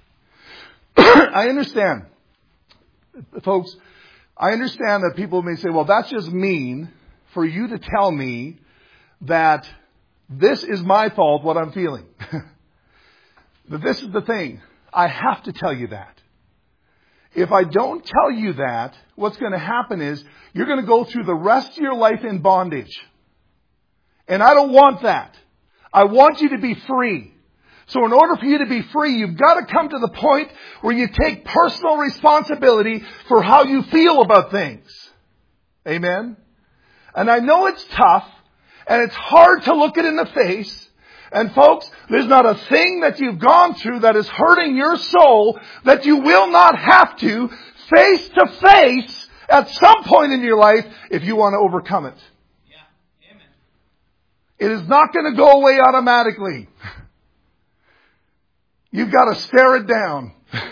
I understand. Folks, I understand that people may say, well, that's just mean for you to tell me that this is my fault, what I'm feeling. But this is the thing. I have to tell you that. If I don't tell you that, what's going to happen is you're going to go through the rest of your life in bondage. And I don't want that. I want you to be free. So in order for you to be free, you've got to come to the point where you take personal responsibility for how you feel about things. Amen? And I know it's tough, and it's hard to look it in the face. And folks, there's not a thing that you've gone through that is hurting your soul that you will not have to face at some point in your life if you want to overcome it. Yeah. Amen. It is not going to go away automatically. You've got to stare it down.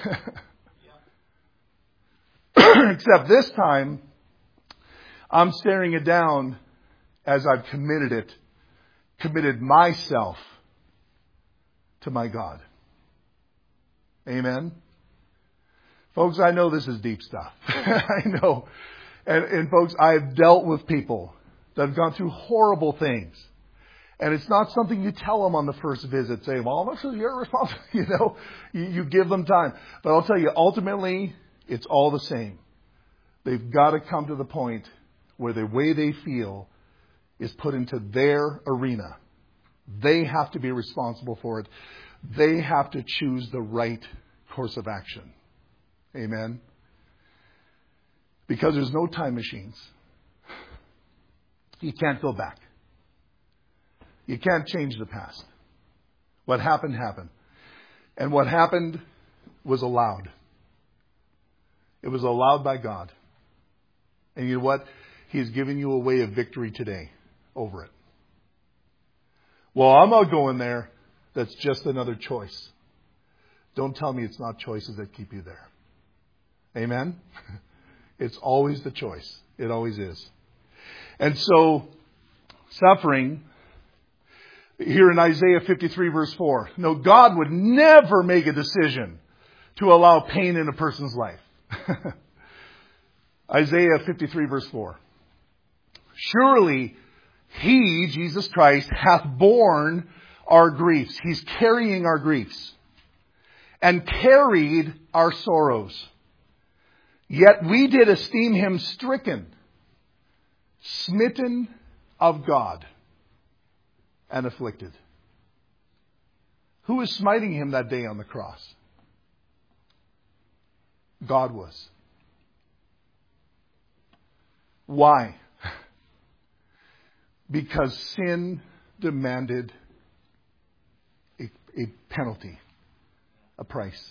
Except this time, I'm staring it down as I've committed myself to my God. Amen? Folks, I know this is deep stuff. I know. And folks, I've dealt with people that have gone through horrible things. And it's not something you tell them on the first visit. Say, well, this is your responsibility. You give them time. But I'll tell you, ultimately, it's all the same. They've got to come to the point where the way they feel is put into their arena. They have to be responsible for it. They have to choose the right course of action. Amen? Because there's no time machines. You can't go back. You can't change the past. What happened, happened. And what happened was allowed. It was allowed by God. And you know what? He's giving you a way of victory today over it. Well, I'm not going there. That's just another choice. Don't tell me it's not choices that keep you there. Amen? It's always the choice. It always is. And so, suffering, here in Isaiah 53 verse 4, no, God would never make a decision to allow pain in a person's life. Isaiah 53 verse 4. Surely He, Jesus Christ, hath borne our griefs. He's carrying our griefs. And carried our sorrows. Yet we did esteem Him stricken, smitten of God, and afflicted. Who was smiting Him that day on the cross? God was. Why? Because sin demanded a penalty, a price.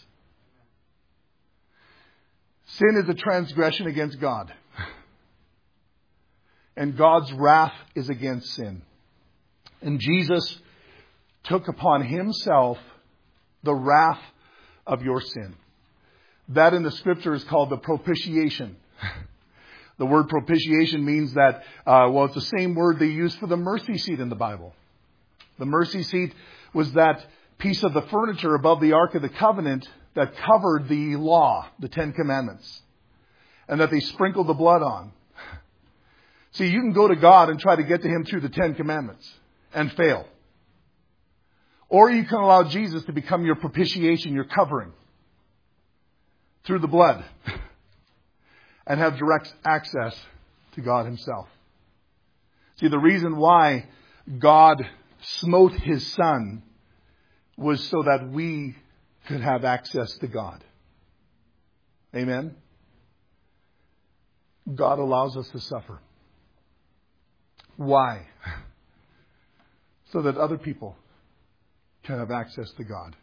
Sin is a transgression against God. And God's wrath is against sin. And Jesus took upon Himself the wrath of your sin. That in the Scripture is called the propitiation. The word propitiation means that, it's the same word they use for the mercy seat in the Bible. The mercy seat was that piece of the furniture above the Ark of the Covenant that covered the law, the Ten Commandments, and that they sprinkled the blood on. See, you can go to God and try to get to Him through the Ten Commandments and fail. Or you can allow Jesus to become your propitiation, your covering, through the blood, and have direct access to God Himself. See, the reason why God smote His Son was so that we could have access to God. Amen? God allows us to suffer. Why? So that other people can have access to God.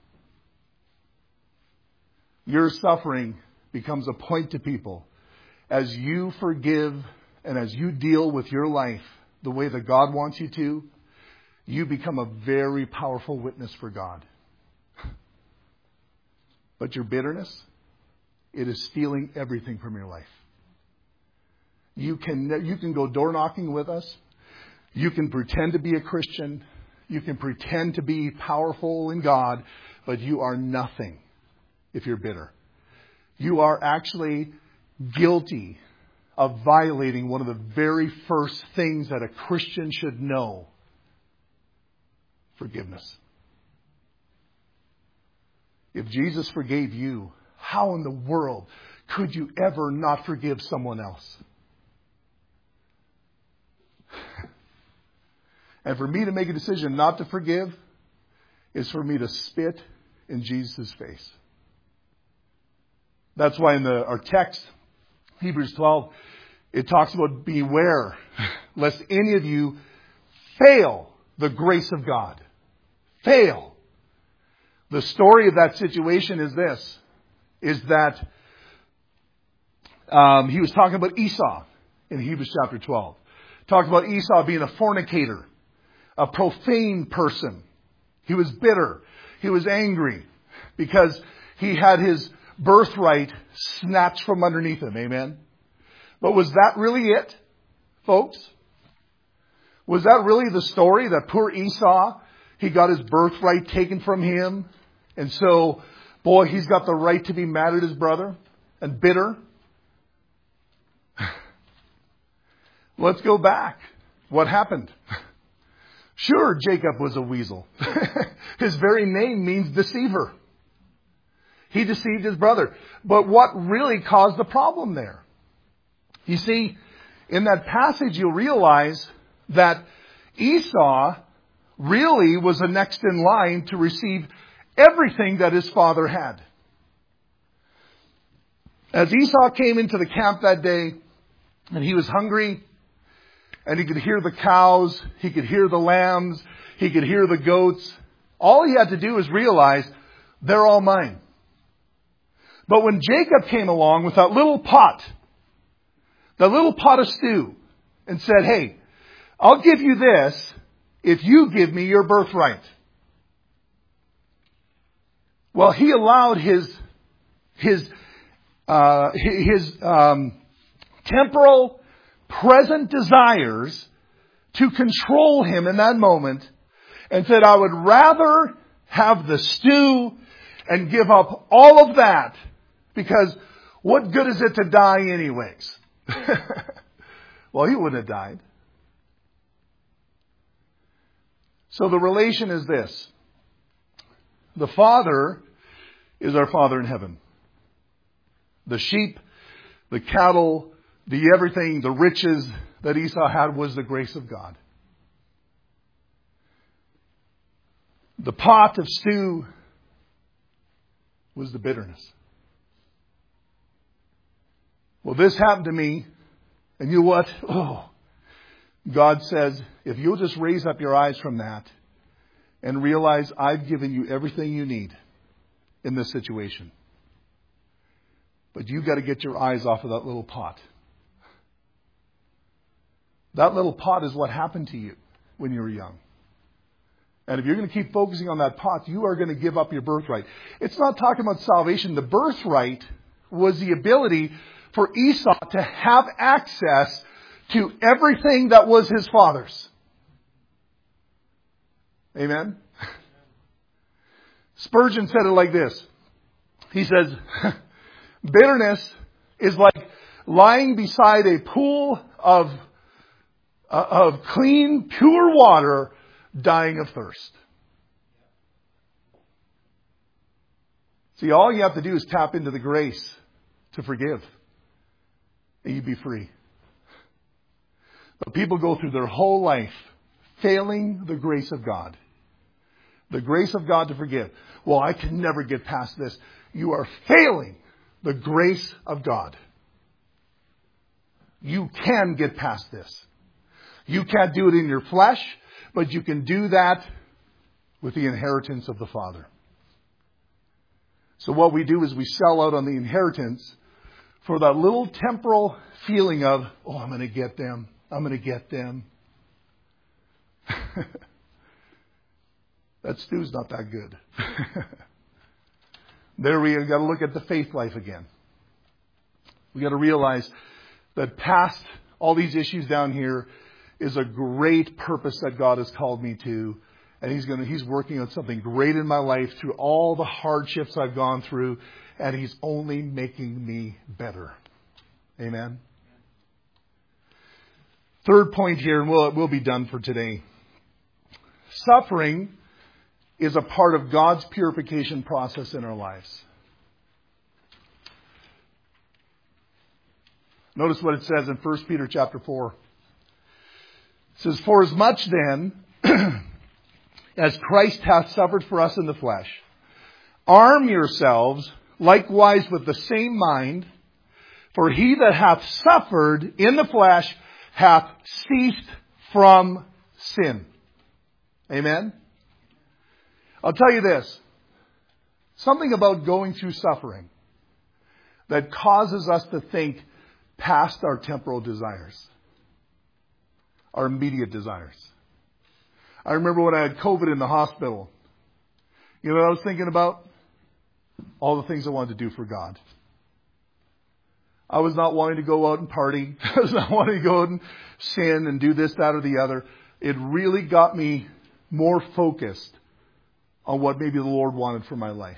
Your suffering becomes a point to people as you forgive and as you deal with your life the way that God wants you to. You become a very powerful witness for God. But your bitterness, it is stealing everything from your life. You can go door knocking with us. You can pretend to be a Christian. You can pretend to be powerful in God, but you are nothing if you're bitter. You are actually guilty of violating one of the very first things that a Christian should know. Forgiveness. If Jesus forgave you, how in the world could you ever not forgive someone else? And for me to make a decision not to forgive is for me to spit in Jesus' face. That's why in our text, Hebrews 12, it talks about beware lest any of you fail the grace of God. Fail. The story of that situation is this, is that he was talking about Esau in Hebrews chapter 12. Talked about Esau being a fornicator, a profane person. He was bitter. He was angry because he had his birthright snatched from underneath him. Amen. But was that really it, folks? Was that really the story, that poor Esau, he got his birthright taken from him? And so, boy, he's got the right to be mad at his brother and bitter. Let's go back. What happened? Sure, Jacob was a weasel. His very name means deceiver. He deceived his brother. But what really caused the problem there? You see, in that passage you'll realize that Esau really was the next in line to receive everything that his father had. As Esau came into the camp that day and he was hungry, And he could hear the cows. He could hear the lambs. He could hear the goats. All he had to do is realize they're all mine. But when Jacob came along with that little pot of stew, and said, hey, I'll give you this if you give me your birthright. Well, he allowed his temporal, present desires to control him in that moment, and said, I would rather have the stew and give up all of that, because what good is it to die anyways? Well, he wouldn't have died. So the relation is this. The Father is our Father in heaven. The sheep, the cattle, the everything, the riches that Esau had was the grace of God. The pot of stew was the bitterness. Well, this happened to me, and you know what? Oh, God says, if you'll just raise up your eyes from that and realize I've given you everything you need in this situation. But you've got to get your eyes off of that little pot. That little pot is what happened to you when you were young. And if you're going to keep focusing on that pot, you are going to give up your birthright. It's not talking about salvation. The birthright was the ability for Esau to have access to everything that was his father's. Amen? Spurgeon said it like this. He says, bitterness is like lying beside a pool of clean, pure water, dying of thirst. See, all you have to do is tap into the grace to forgive, and you'd be free. But people go through their whole life failing the grace of God. The grace of God to forgive. Well, I can never get past this. You are failing the grace of God. You can get past this. You can't do it in your flesh, but you can do that with the inheritance of the Father. So what we do is we sell out on the inheritance for that little temporal feeling of, oh, I'm going to get them. I'm going to get them. That stew's not that good. There we got to look at the faith life again. We got to realize that past all these issues down here is a great purpose that God has called me to. And He's working on something great in my life through all the hardships I've gone through. And He's only making me better. Amen. Third point here, and we'll be done for today. Suffering is a part of God's purification process in our lives. Notice what it says in 1 Peter chapter 4. It says, for as much then as Christ hath suffered for us in the flesh, arm yourselves likewise with the same mind, for he that hath suffered in the flesh hath ceased from sin. Amen? I'll tell you this. Something about going through suffering that causes us to think past our temporal desires. Our immediate desires. I remember when I had COVID in the hospital. You know what I was thinking about? All the things I wanted to do for God. I was not wanting to go out and party. I was not wanting to go out and sin and do this, that, or the other. It really got me more focused on what maybe the Lord wanted for my life.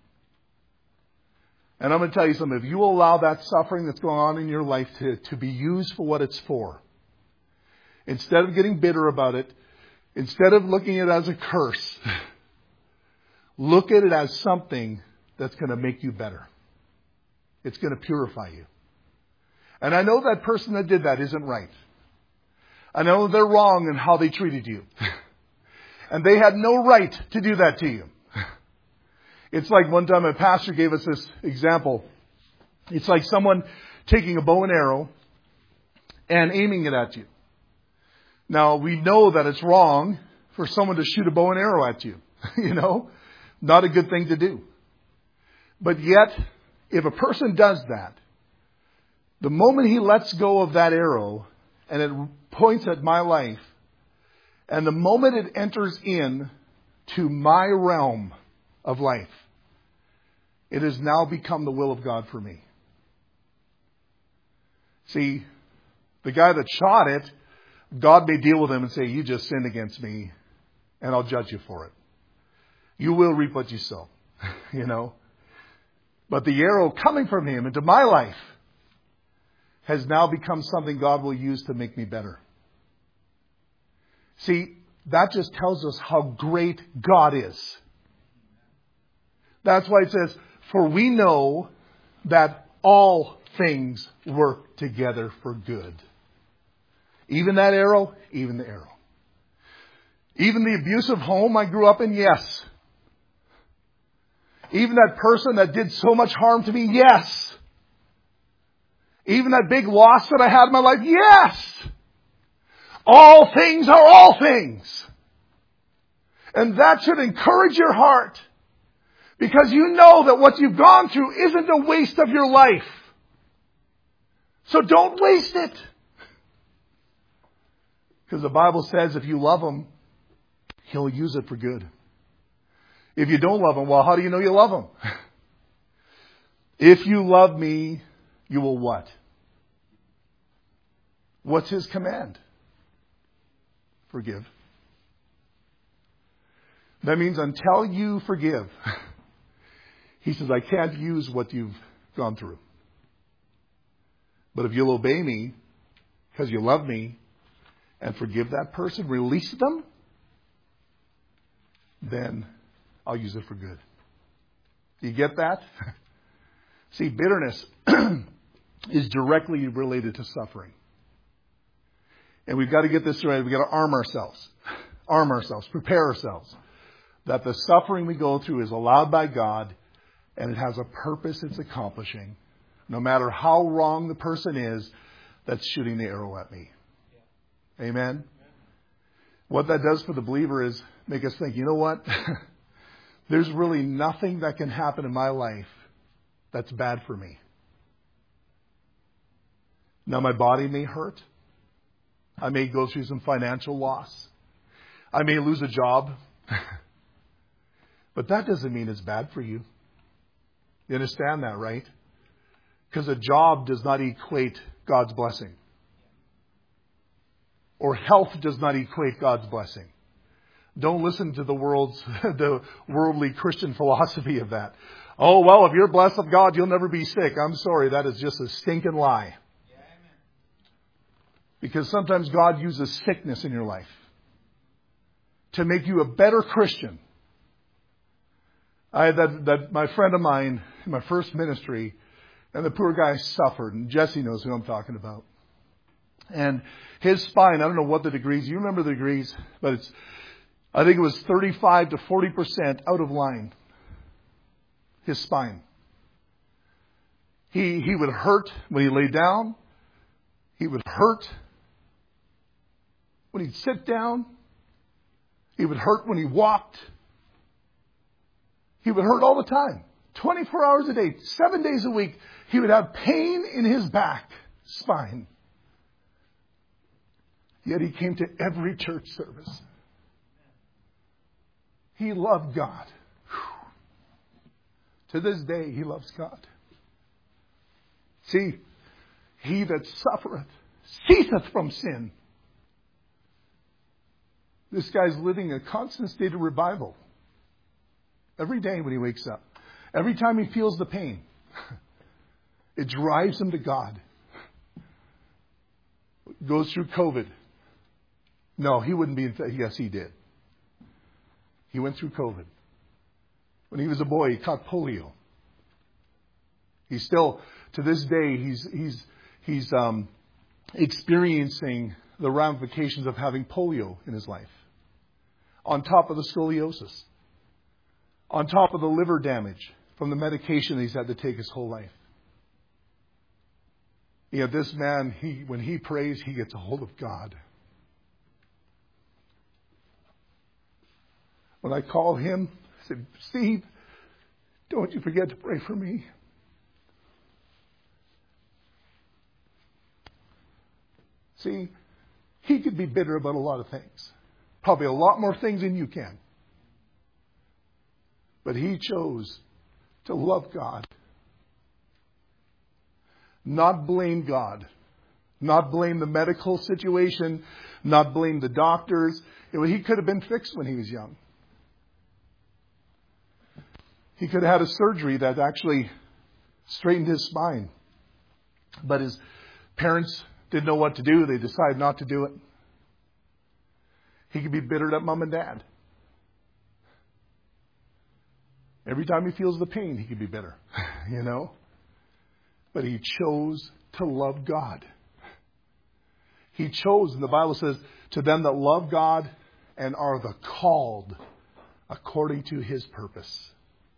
And I'm going to tell you something. If you allow that suffering that's going on in your life to be used for what it's for, instead of getting bitter about it, instead of looking at it as a curse, look at it as something that's going to make you better. It's going to purify you. And I know that person that did that isn't right. I know they're wrong in how they treated you. And they had no right to do that to you. It's like one time a pastor gave us this example. It's like someone taking a bow and arrow and aiming it at you. Now, we know that it's wrong for someone to shoot a bow and arrow at you. Not a good thing to do. But yet, if a person does that, the moment he lets go of that arrow and it points at my life, and the moment it enters in to my realm of life, it has now become the will of God for me. See, the guy that shot it, God may deal with him and say, you just sinned against me, and I'll judge you for it. You will reap what you sow, But the arrow coming from him into my life has now become something God will use to make me better. See, that just tells us how great God is. That's why it says, for we know that all things work together for good. Even that arrow, even the arrow. Even the abusive home I grew up in, yes. Even that person that did so much harm to me, yes. Even that big loss that I had in my life, yes. All things are all things. And that should encourage your heart. Because you know that what you've gone through isn't a waste of your life. So don't waste it. Because the Bible says if you love Him, He'll use it for good. If you don't love Him, well, how do you know you love Him? If you love me, you will what? What's His command? Forgive. That means until you forgive, He says, I can't use what you've gone through. But if you'll obey me, because you love me, and forgive that person, release them, then I'll use it for good. You get that? See, bitterness is directly related to suffering. And we've got to get this right. We've got to arm ourselves, prepare ourselves. That the suffering we go through is allowed by God, and it has a purpose it's accomplishing. No matter how wrong the person is that's shooting the arrow at me. Yeah. Amen? Yeah. What that does for the believer is make us think, you know what? There's really nothing that can happen in my life that's bad for me. Now, my body may hurt. I may go through some financial loss. I may lose a job. But that doesn't mean it's bad for you. You understand that, right? Because a job does not equate God's blessing. Or health does not equate God's blessing. Don't listen to the worldly Christian philosophy of that. Oh, well, if you're blessed of God, you'll never be sick. I'm sorry, that is just a stinking lie. Because sometimes God uses sickness in your life to make you a better Christian. I had that my friend of mine in my first ministry, and the poor guy suffered, and Jesse knows who I'm talking about. And his spine, I don't know what the degrees, you remember the degrees, but I think it was 35 to 40% out of line. His spine. He would hurt when he lay down. He would hurt when he'd sit down. He would hurt when he walked. He would hurt all the time. 24 hours a day, 7 days a week. He would have pain in his back, spine. Yet he came to every church service. He loved God. Whew. To this day, he loves God. See, he that suffereth ceaseth from sin. This guy's living a constant state of revival. Every day when he wakes up. Every time he feels the pain. It drives him to God. Goes through COVID. No, he wouldn't be. Yes, he did. He went through COVID. When he was a boy, he caught polio. He's still, to this day, he's experiencing the ramifications of having polio in his life. On top of the scoliosis. On top of the liver damage from the medication he's had to take his whole life. You know, this man, when he prays, he gets a hold of God. When I called him, I said, Steve, don't you forget to pray for me. See, he could be bitter about a lot of things. Probably a lot more things than you can. But he chose to love God. Not blame God. Not blame the medical situation. Not blame the doctors. He could have been fixed when he was young. He could have had a surgery that actually straightened his spine. But his parents didn't know what to do. They decided not to do it. He could be bitter at mom and dad. Every time he feels the pain, he could be bitter, you know. But he chose to love God. He chose, and the Bible says, to them that love God and are the called according to his purpose.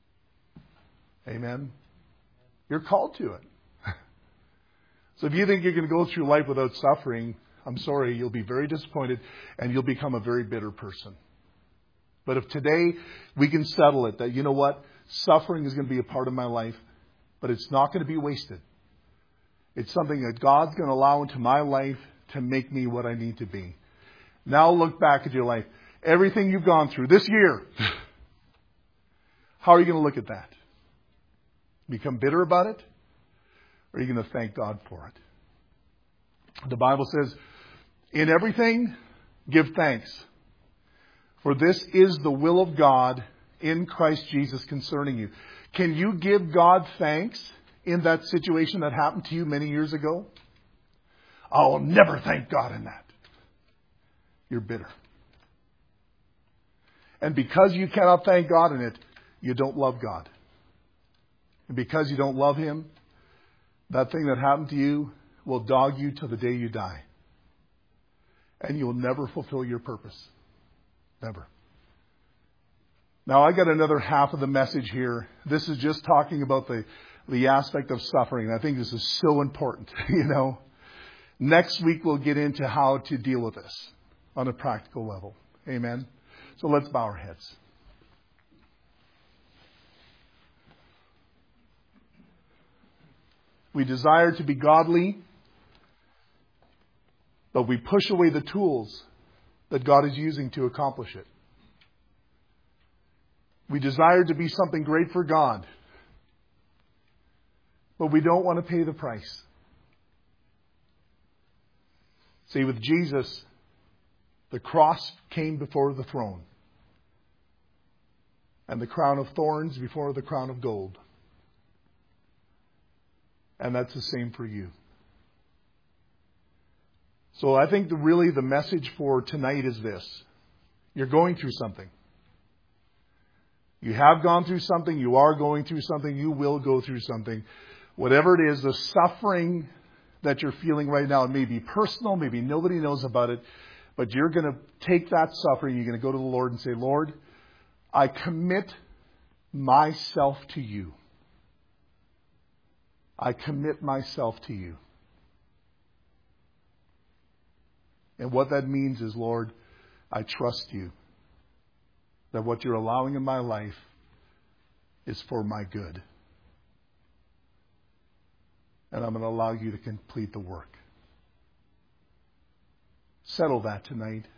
Amen. You're called to it. So if you think you're going to go through life without suffering, I'm sorry, you'll be very disappointed and you'll become a very bitter person. But if today we can settle it that, you know what, suffering is going to be a part of my life, but it's not going to be wasted. It's something that God's going to allow into my life to make me what I need to be. Now look back at your life. Everything you've gone through this year, how are you going to look at that? Become bitter about it? Or are you going to thank God for it? The Bible says, in everything, give thanks. For this is the will of God in Christ Jesus concerning you. Can you give God thanks in that situation that happened to you many years ago? I'll never thank God in that. You're bitter. And because you cannot thank God in it, you don't love God. And because you don't love him, that thing that happened to you will dog you till the day you die. And you will never fulfill your purpose. Never. Now, I got another half of the message here. This is just talking about the aspect of suffering. I think this is so important, you know. Next week, we'll get into how to deal with this on a practical level. Amen. So let's bow our heads. We desire to be godly, but we push away the tools that God is using to accomplish it. We desire to be something great for God, but we don't want to pay the price. See, with Jesus, the cross came before the throne, and the crown of thorns before the crown of gold. And that's the same for you. So I think really the message for tonight is this. You're going through something. You have gone through something. You are going through something. You will go through something. Whatever it is, the suffering that you're feeling right now, it may be personal, maybe nobody knows about it, but you're going to take that suffering, you're going to go to the Lord and say, Lord, I commit myself to you. I commit myself to you. And what that means is, Lord, I trust you that what you're allowing in my life is for my good. And I'm going to allow you to complete the work. Settle that tonight.